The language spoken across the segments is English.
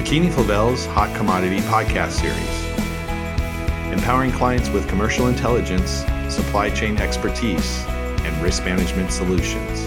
McKinney-Flavel's Hot Commodity Podcast Series, empowering clients with commercial intelligence, supply chain expertise, and risk management solutions.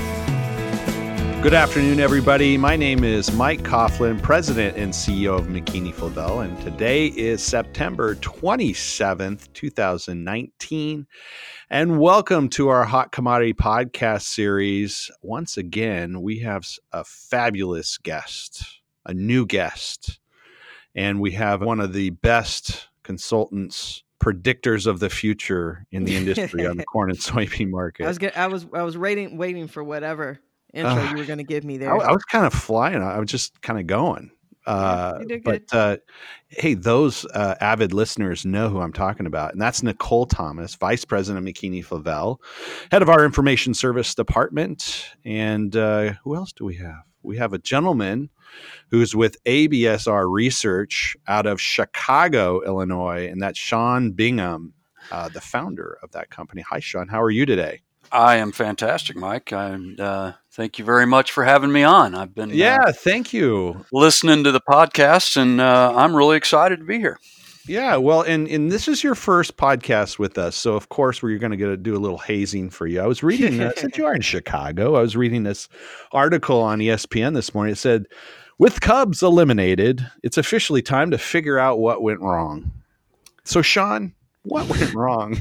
Good afternoon, everybody. My name is Mike Coughlin, President and CEO of McKinney-Flavel, and today is September 27th, 2019. And welcome to our Hot Commodity Podcast Series. Once again, we have a fabulous guest, a new guest, and we have one of the best consultants, predictors of the future in the industry on the corn and soybean market. I was waiting for whatever intro you were going to give me there. I was kind of flying. I was just kind of going. You did good. But hey, those avid listeners know who I'm talking about, and that's Nicole Thomas, Vice President of McKinney-Flavel, head of our Information Service Department. And who else do we have? We have a gentleman who's with ABSR Research out of Chicago, Illinois, and that's Sean Bingham, the founder of that company. Hi, Sean. How are you today? I am fantastic, Mike. Thank you very much for having me on. I've been thank you. Listening to the podcast, and I'm really excited to be here. Yeah, well, and this is your first podcast with us, so of course we're going to do a little hazing for you. I was reading, since you are in Chicago, I was reading this article on ESPN this morning. It said, with Cubs eliminated, it's officially time to figure out what went wrong. So, Sean, what went wrong?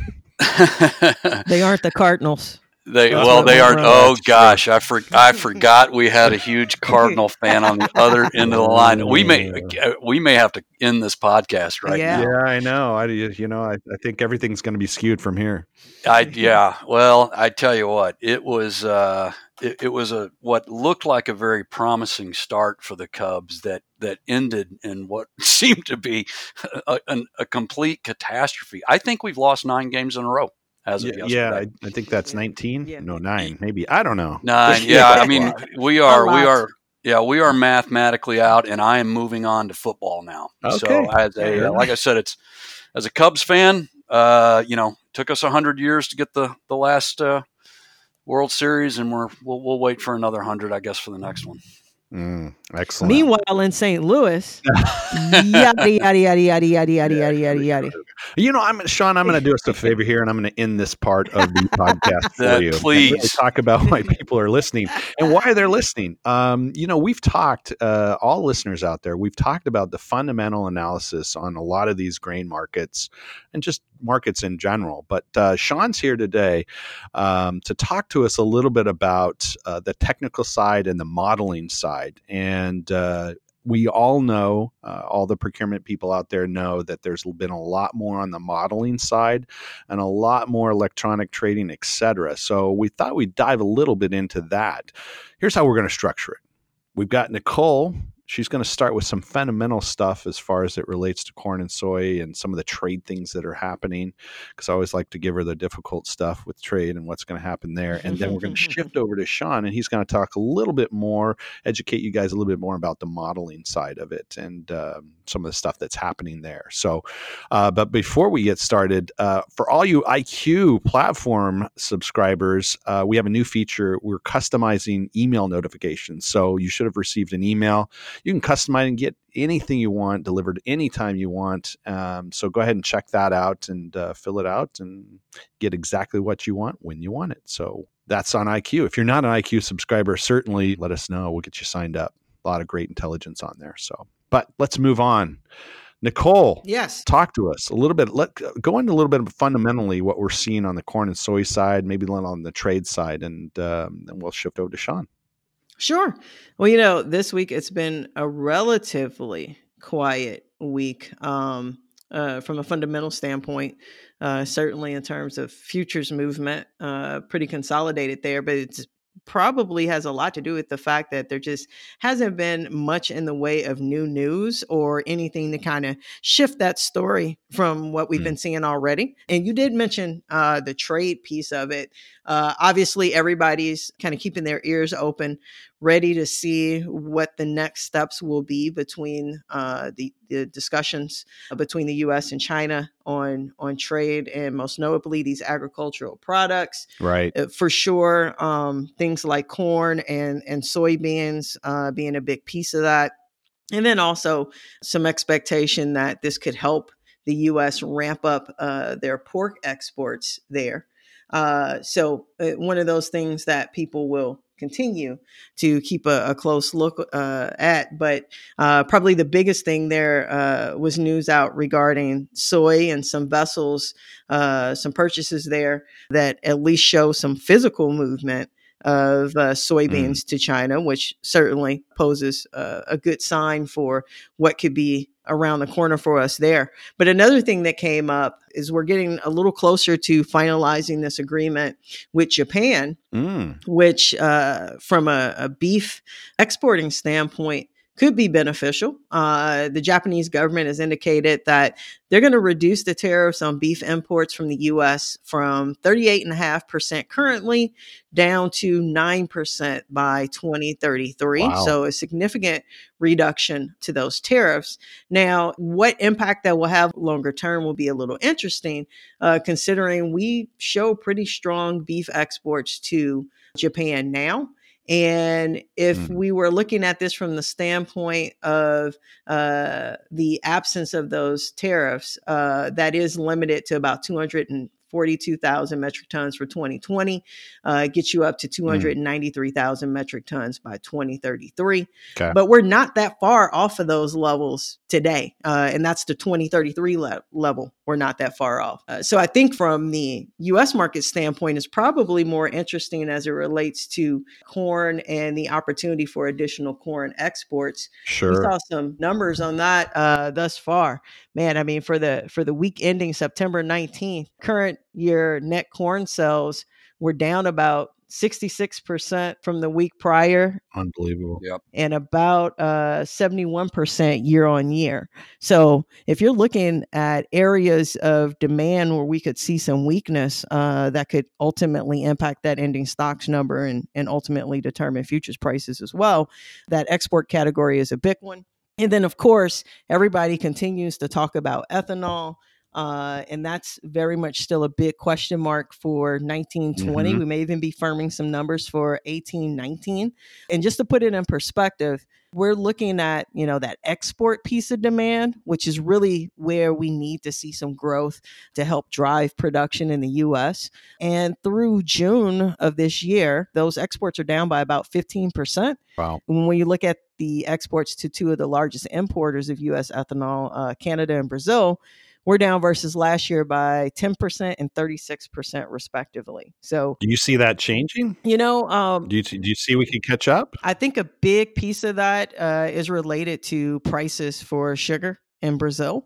They aren't the Cardinals. They are. Oh gosh, I forgot we had a huge Cardinal fan on the other end of the line. We may have to end this podcast right now. Yeah, I know. I think everything's going to be skewed from here. Well, I tell you what, it was what looked like a very promising start for the Cubs that ended in what seemed to be a complete catastrophe. I think we've lost 9 games in a row. As of yesterday. Yeah, I think that's 19. Yeah. No, 9, maybe. I don't know. 9. Yeah, I mean, we are mathematically out, and I am moving on to football now. Okay. So, like I said, as a Cubs fan, took us 100 years to get the last World Series, and we'll wait for another 100, I guess, for the next one. Excellent. Meanwhile, in St. Louis, yada yada yada yada yada yada yada yada yada. Sean, I'm going to do us a favor here, and I'm going to end this part of the podcast for you. Please really talk about why people are listening and why they're listening. We've talked, all listeners out there, we've talked about the fundamental analysis on a lot of these grain markets and just markets in general. But Sean's here today to talk to us a little bit about the technical side and the modeling side. And we all know, all the procurement people out there know that there's been a lot more on the modeling side and a lot more electronic trading, et cetera. So we thought we'd dive a little bit into that. Here's how we're going to structure it. We've got Nicole. She's going to start with some fundamental stuff as far as it relates to corn and soy and some of the trade things that are happening, because I always like to give her the difficult stuff with trade and what's going to happen there. And then we're going to shift over to Sean, and he's going to talk a little bit more, educate you guys a little bit more about the modeling side of it and some of the stuff that's happening there. So, but before we get started, for all you IQ platform subscribers, we have a new feature. We're customizing email notifications. So you should have received an email. You can customize and get anything you want delivered anytime you want. So go ahead and check that out and fill it out and get exactly what you want when you want it. So that's on IQ. If you're not an IQ subscriber, certainly let us know. We'll get you signed up. A lot of great intelligence on there. So, but let's move on. Nicole, yes, talk to us a little bit. Go into a little bit of fundamentally what we're seeing on the corn and soy side, maybe a little on the trade side, and then we'll shift over to Sean. Sure. Well, this week it's been a relatively quiet week from a fundamental standpoint, certainly in terms of futures movement, pretty consolidated there, but it's probably has a lot to do with the fact that there just hasn't been much in the way of new news or anything to kind of shift that story from what we've been seeing already. And you did mention the trade piece of it. Obviously, everybody's kind of keeping their ears open, ready to see what the next steps will be between the discussions between the U.S. and China on trade, and most notably these agricultural products. Right. For sure, things like corn and soybeans being a big piece of that. And then also some expectation that this could help the U.S. ramp up their pork exports there. One of those things that people will continue to keep a close look at. But probably the biggest thing there was news out regarding soy and some vessels, some purchases there that at least show some physical movement of soybeans to China, which certainly poses a good sign for what could be around the corner for us there. But another thing that came up is we're getting a little closer to finalizing this agreement with Japan, which from a beef exporting standpoint could be beneficial. The Japanese government has indicated that they're going to reduce the tariffs on beef imports from the U.S. from 38.5% currently down to 9% by 2033. Wow. So a significant reduction to those tariffs. Now, what impact that will have longer term will be a little interesting, considering we show pretty strong beef exports to Japan now. And if we were looking at this from the standpoint of the absence of those tariffs, that is limited to about 242,000 metric tons for 2020, gets you up to 293,000 metric tons by 2033. Okay. But we're not that far off of those levels today. And that's the 2033 level. We're not that far off. So I think from the U.S. market standpoint, it's probably more interesting as it relates to corn and the opportunity for additional corn exports. Sure. We saw some numbers on that thus far. Man, I mean, for the week ending September 19th, current year net corn sales were down about 66% from the week prior. Unbelievable. Yep. And about 71% year on year. So if you're looking at areas of demand where we could see some weakness that could ultimately impact that ending stocks number and ultimately determine futures prices as well, that export category is a big one. And then, of course, everybody continues to talk about ethanol. And that's very much still a big question mark for 1920. We may even be firming some numbers for 1819. And just to put it in perspective, we're looking at, that export piece of demand, which is really where we need to see some growth to help drive production in the U.S. And through June of this year, those exports are down by about 15%. Wow. When you look at the exports to two of the largest importers of U.S. ethanol, Canada and Brazil, we're down versus last year by 10% and 36% respectively. So do you see that changing? Do you see we can catch up? I think a big piece of that is related to prices for sugar in Brazil.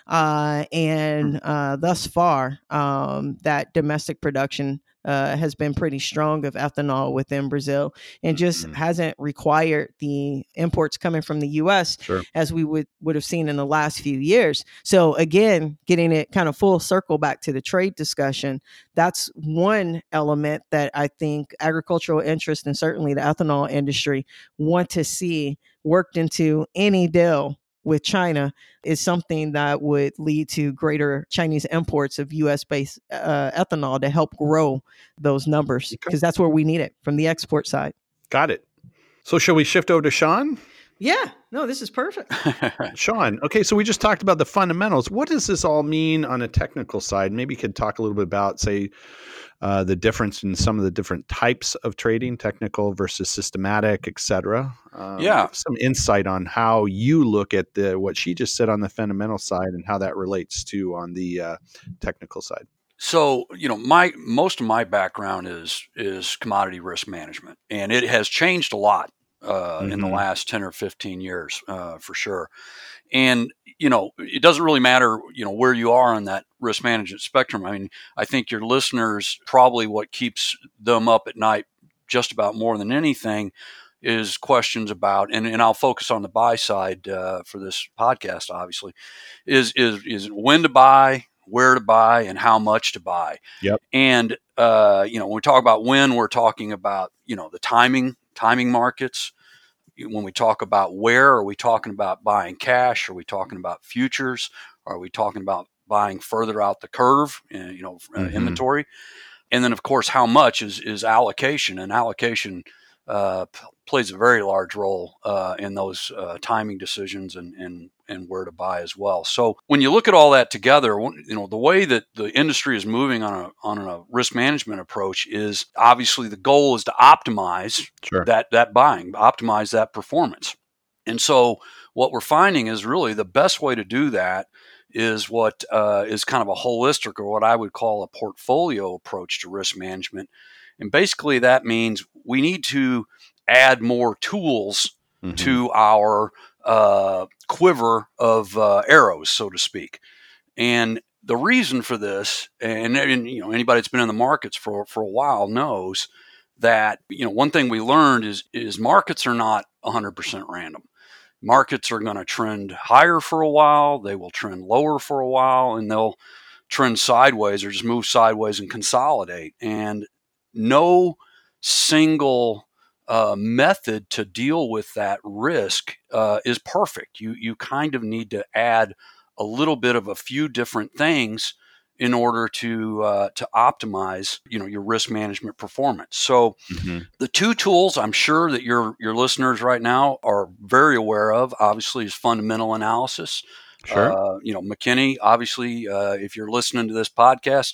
Okay. Thus far, that domestic production has been pretty strong of ethanol within Brazil and just hasn't required the imports coming from the U.S. as we would have seen in the last few years. So again, getting it kind of full circle back to the trade discussion, that's one element that I think agricultural interest and certainly the ethanol industry want to see worked into any deal with China is something that would lead to greater Chinese imports of U.S.-based ethanol to help grow those numbers, because that's where we need it from the export side. Got it. So shall we shift over to Sean? Yeah, no, this is perfect. Sean, okay, so we just talked about the fundamentals. What does this all mean on a technical side? Maybe you could talk a little bit about, say, the difference in some of the different types of trading, technical versus systematic, et cetera. Some insight on how you look at what she just said on the fundamental side and how that relates to on the technical side. So, most of my background is commodity risk management, and it has changed a lot in the last 10 or 15 years, for sure. And, it doesn't really matter, where you are on that risk management spectrum. I mean, I think your listeners, probably what keeps them up at night just about more than anything is questions about, and I'll focus on the buy side for this podcast, obviously, is when to buy, where to buy, and how much to buy. Yep. And, when we talk about when, we're talking about, the timing markets. When we talk about where, are we talking about buying cash? Are we talking about futures? Are we talking about buying further out the curve, inventory? And then, of course, how much is allocation. And allocation plays a very large role in those timing decisions and where to buy as well. So when you look at all that together, the way that the industry is moving on a risk management approach is obviously the goal is to optimize that buying, optimize that performance. And so what we're finding is really the best way to do that is what is kind of a holistic, or what I would call a portfolio approach to risk management. And basically that means we need to add more tools to our quiver of arrows, so to speak. And the reason for this, and anybody that's been in the markets for a while knows that one thing we learned is markets are not 100% random. Markets are going to trend higher for a while, they will trend lower for a while, and they'll trend sideways or just move sideways and consolidate. And no single method to deal with that risk is perfect. You kind of need to add a little bit of a few different things in order to optimize your risk management performance. So the two tools I'm sure that your listeners right now are very aware of, obviously, is fundamental analysis. Sure. McKinney, obviously, if you're listening to this podcast,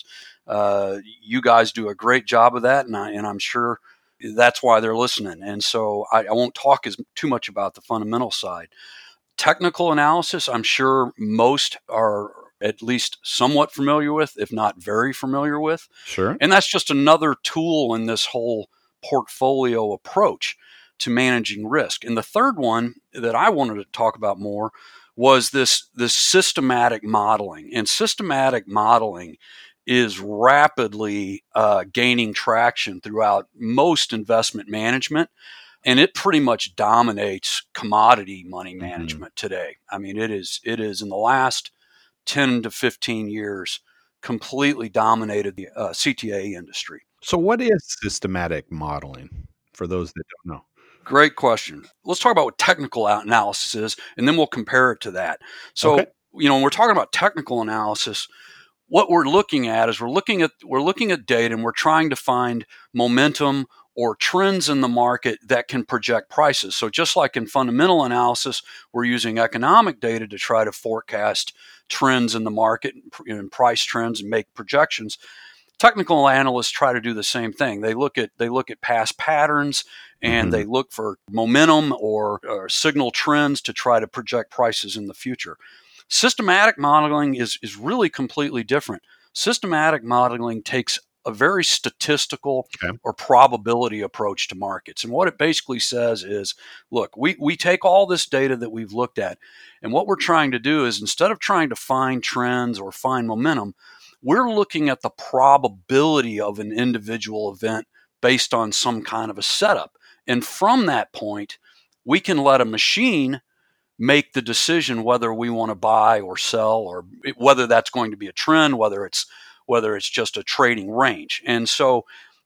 you guys do a great job of that, and I'm sure that's why they're listening. And so I won't talk too much about the fundamental side. Technical analysis, I'm sure most are at least somewhat familiar with, if not very familiar with. Sure. And that's just another tool in this whole portfolio approach to managing risk. And the third one that I wanted to talk about more was this systematic modeling. And systematic modeling is rapidly gaining traction throughout most investment management. And it pretty much dominates commodity money management today. I mean, it is in the last 10 to 15 years completely dominated the CTA industry. So what is systematic modeling for those that don't know? Great question. Let's talk about what technical analysis is, and then we'll compare it to that. So, when we're talking about technical analysis, what we're looking at is we're looking at data, and we're trying to find momentum or trends in the market that can project prices. So just like in fundamental analysis, we're using economic data to try to forecast trends in the market and price trends and make projections. Technical analysts try to do the same thing. They look at past patterns and they look for momentum or signal trends to try to project prices in the future. Systematic modeling is really completely different. Systematic modeling takes a very statistical or probability approach to markets. And what it basically says is, look, we take all this data that we've looked at, and what we're trying to do is, instead of trying to find trends or find momentum, we're looking at the probability of an individual event based on some kind of a setup. And from that point, we can let a machine make the decision whether we want to buy or sell, or whether that's going to be a trend, whether it's just a trading range. And so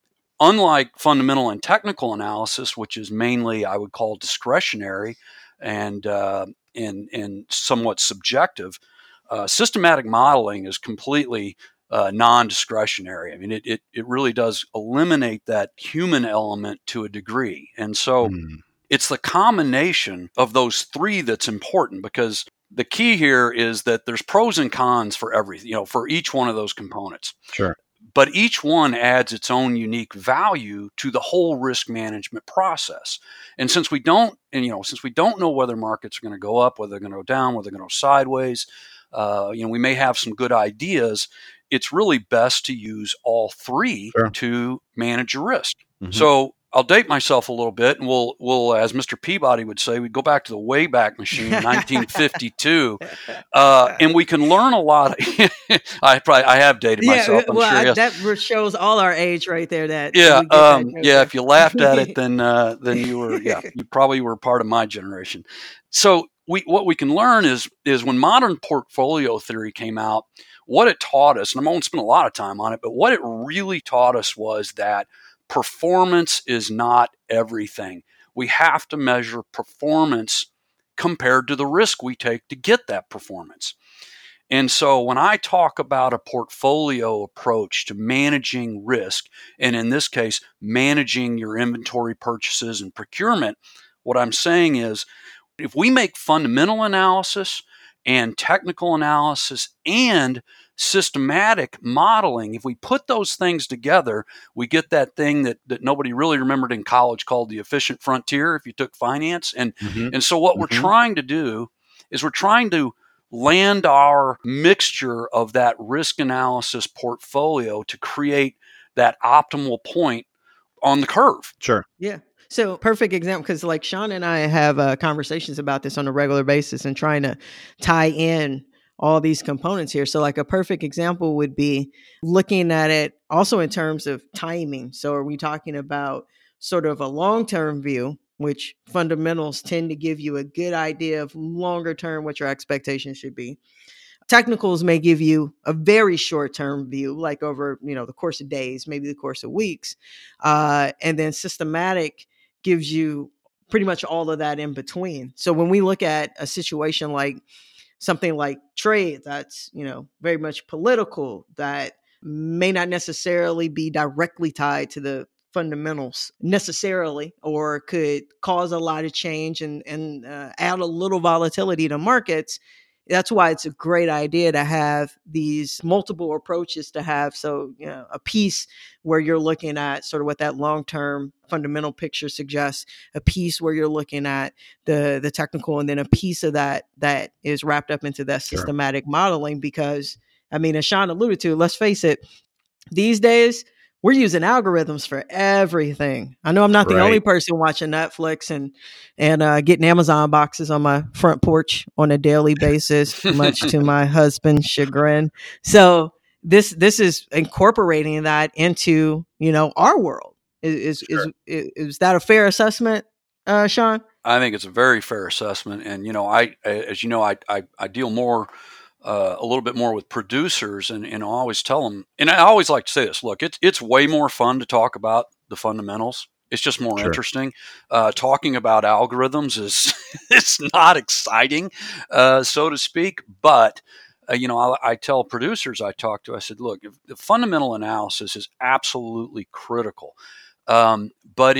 unlike fundamental and technical analysis, which is mainly, I would call, discretionary and somewhat subjective, systematic modeling is completely non-discretionary. I mean, it really does eliminate that human element to a degree. And so it's the combination of those three that's important, because the key here is that there's pros and cons for everything, for each one of those components. Sure. But each one adds its own unique value to the whole risk management process. And since we don't know whether markets are going to go up, whether they're going to go down, whether they're going to go sideways, we may have some good ideas. It's really best to use all three to manage your risk. So I'll date myself a little bit, and we'll, as Mr. Peabody would say, we go back to the Wayback Machine, 1952, and we can learn a lot. I have dated myself. I'm sure. That shows all our age right there. If you laughed at it, then you were you probably were part of my generation. So what we can learn is when modern portfolio theory came out, what it taught us, and I won't spend a lot of time on it, but what it really taught us was that performance is not everything. We have to measure performance compared to the risk we take to get that performance. And so when I talk about a portfolio approach to managing risk, and in this case, managing your inventory purchases and procurement, what I'm saying is if we make fundamental analysis and technical analysis and systematic modeling, if we put those things together, we get that thing that nobody really remembered in college called the efficient frontier if you took finance. And so what we're trying to do is we're trying to land our mixture of that risk analysis portfolio to create that optimal point on the curve. Sure. Yeah. So perfect example, because like Sean and I have conversations about this on a regular basis and trying to tie in all these components here. So like a perfect example would be looking at it also in terms of timing. So are we talking about sort of a long-term view, which fundamentals tend to give you a good idea of longer term what your expectations should be. Technicals may give you a very short-term view, like over, the course of days, maybe the course of weeks. And then systematic gives you pretty much all of that in between. So when we look at a situation like something like trade, that's, very much political, that may not necessarily be directly tied to the fundamentals necessarily, or could cause a lot of change and add a little volatility to markets. That's why it's a great idea to have these multiple approaches to have. So, a piece where you're looking at sort of what that long-term fundamental picture suggests, a piece where you're looking at the technical, and then a piece of that is wrapped up into that systematic modeling. Because, as Sean alluded to, let's face it, these days, we're using algorithms for everything. I know I'm not the only person watching Netflix and getting Amazon boxes on my front porch on a daily basis, much to my husband's chagrin. So this is incorporating that into, our world. Is that a fair assessment, Sean? I think it's a very fair assessment. And, I deal more a little bit more with producers, and I always tell them, and I always like to say this, look, it's way more fun to talk about the fundamentals. It's just more interesting. Talking about algorithms is it's not exciting, so to speak. But I tell producers I talk to, I said, look, the fundamental analysis is absolutely critical. But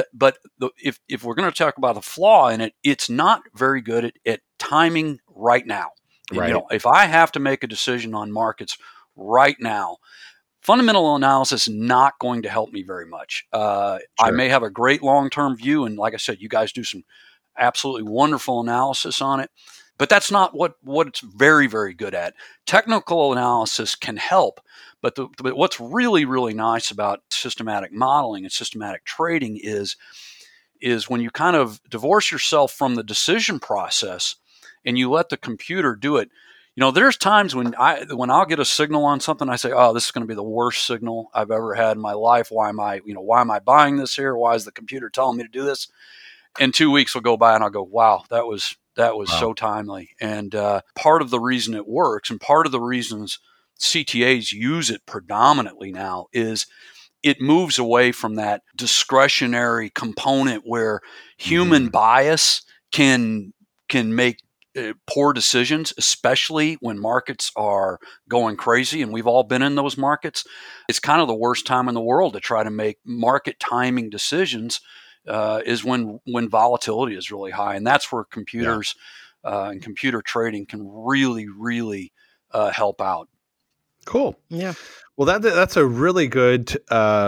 if we're going to talk about the flaw in it, it's not very good at timing right now. Right. If I have to make a decision on markets right now, fundamental analysis is not going to help me very much. I may have a great long-term view, and like I said, you guys do some absolutely wonderful analysis on it, but that's not what it's very, very good at. Technical analysis can help, but what's really, really nice about systematic modeling and systematic trading is when you kind of divorce yourself from the decision process and you let the computer do it. There's times when I'll get a signal on something, I say, oh, this is going to be the worst signal I've ever had in my life. Why am I buying this here? Why is the computer telling me to do this? And 2 weeks will go by and I'll go, wow, that was so timely. And part of the reason it works, and part of the reasons CTAs use it predominantly now, is it moves away from that discretionary component where human bias can make poor decisions, especially when markets are going crazy, and we've all been in those markets. It's kind of the worst time in the world to try to make market timing decisions, is when volatility is really high, and that's where computers and computer trading can really, really help out. Cool. Yeah. Well, that's a really good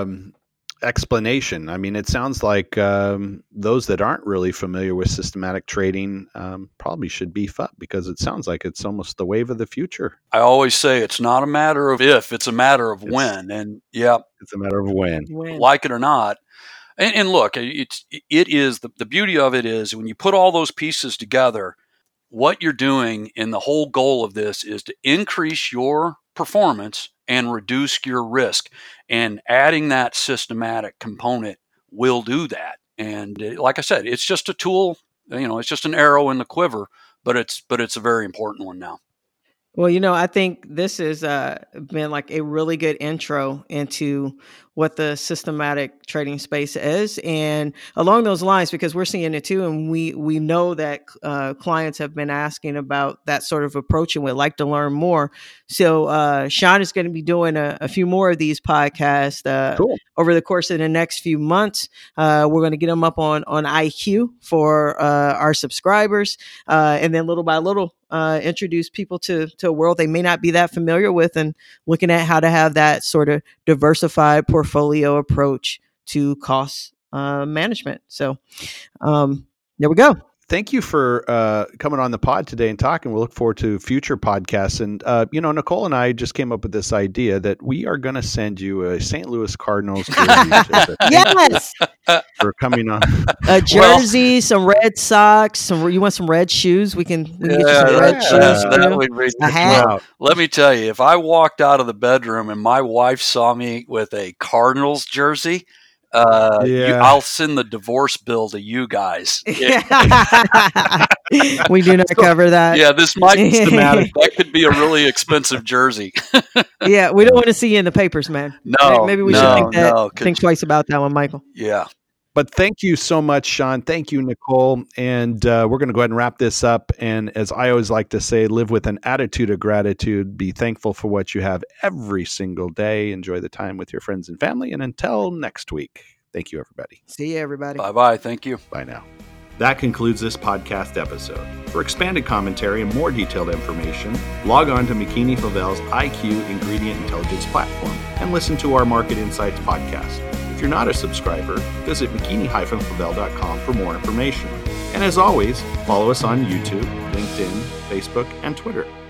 explanation. It sounds like those that aren't really familiar with systematic trading probably should beef up, because it sounds like it's almost the wave of the future. I always say it's not a matter of if, it's a matter of when. And it's a matter of when. Like it or not. And look, it is the beauty of it is when you put all those pieces together, what you're doing, and the whole goal of this is to increase your performance and reduce your risk. And adding that systematic component will do that. And like I said, it's just a tool, it's just an arrow in the quiver, but it's a very important one now. Well, I think this has been like a really good intro into what the systematic trading space is. And along those lines, because we're seeing it too, and we know that clients have been asking about that sort of approach and would like to learn more. So Sean is going to be doing a few more of these podcasts over the course of the next few months. We're going to get them up on IQ for our subscribers. And then little by little, introduce people to a world they may not be that familiar with, and looking at how to have that sort of diversified portfolio approach to cost management. So there we go. Thank you for coming on the pod today and talking. We'll look forward to future podcasts. And, Nicole and I just came up with this idea that we are going to send you a St. Louis Cardinals jersey. Yes. For coming on. A jersey, some Red Sox, you want some red shoes? We can get you some red shoes. That would be a hat. Let me tell you, if I walked out of the bedroom and my wife saw me with a Cardinals jersey, I'll send the divorce bill to you guys. We do not cover that. Yeah, this might be systematic. That could be a really expensive jersey. Yeah, we don't want to see you in the papers, man. No, maybe we should think twice about that one, Michael. Yeah. But thank you so much, Sean. Thank you, Nicole. And we're going to go ahead and wrap this up. And as I always like to say, live with an attitude of gratitude. Be thankful for what you have every single day. Enjoy the time with your friends and family. And until next week, thank you, everybody. See you, everybody. Bye-bye. Thank you. Bye now. That concludes this podcast episode. For expanded commentary and more detailed information, log on to McKinney-Favel's IQ Ingredient Intelligence platform and listen to our Market Insights podcast. If you're not a subscriber, visit McKinney-Favel.com for more information. And as always, follow us on YouTube, LinkedIn, Facebook, and Twitter.